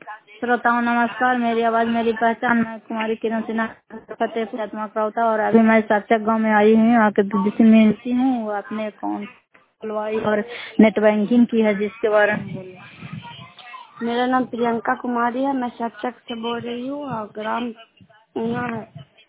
श्रोताओं नमस्कार। मेरी आवाज मेरी पहचान। मैं कुमारी किरण सिन्हा फतेहपुर आत्मा करौता और अभी मैं साक्षक गांव में आई हूँ। आके जिससे मिलती हूँ वो अपने अकाउंट खुलवाई और नेट बैंकिंग की है, जिसके बारे में बोलिए। मेरा नाम प्रियंका कुमारी है। मैं शिक्षक से बोल रही हूँ और ग्राम ऊना है,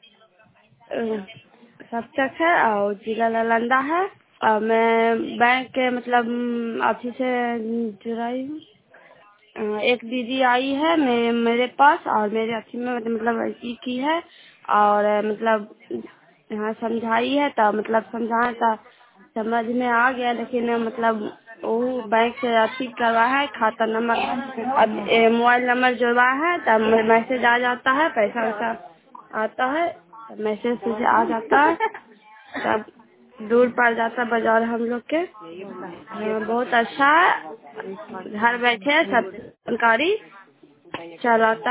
शिक्षक है और जिला नालंदा है। और मैं बैंक के मतलब ऑफिस से जुड़ाई हूँ। एक दीदी आई है मेरे पास और मेरे अच्छी में मतलब ऐसी की है और मतलब हाँ समझाई है, तो मतलब समझाए तो समझ में आ गया, लेकिन मतलब वो बैंक से अच्छी करवा है, खाता नंबर मोबाइल नंबर जुड़वा है, तब मैसेज आ जाता है, पैसा वैसा आता है, तब मैसेज से आ जाता है, तब दूर पड़ जाता है बाजार हम लोग के। बहुत अच्छा है, घर बैठे सब जानकारी चलाता।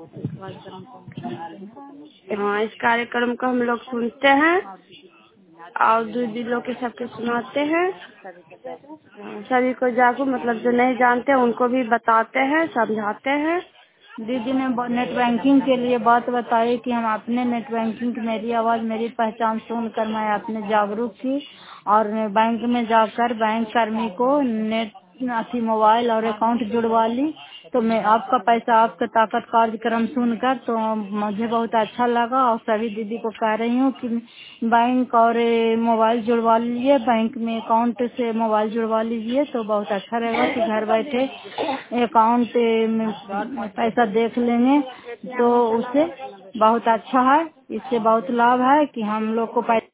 हाँ, इस कार्यक्रम को हम लोग सुनते हैं और दीदी लोग के सबके सुनाते हैं। सभी को जागरूक मतलब जो नहीं जानते उनको भी बताते हैं, समझाते हैं। दीदी ने नेट बैंकिंग के लिए बात बताई कि हम अपने नेट बैंकिंग मेरी आवाज मेरी पहचान सुनकर मैं अपने जागरूक थी और बैंक में जाकर बैंक कर्मी को नेट मोबाइल और अकाउंट जुड़वा ली। तो मैं आपका पैसा आपका ताकत कार्यक्रम सुनकर तो मुझे बहुत अच्छा लगा और सभी दीदी को कह रही हूँ कि बैंक और मोबाइल जुड़वा लीजिए, बैंक में अकाउंट से मोबाइल जुड़वा लीजिए तो बहुत अच्छा रहेगा कि घर बैठे अकाउंट में पैसा देख लेंगे तो उससे बहुत अच्छा है। इससे बहुत लाभ है कि हम लोग को पैसा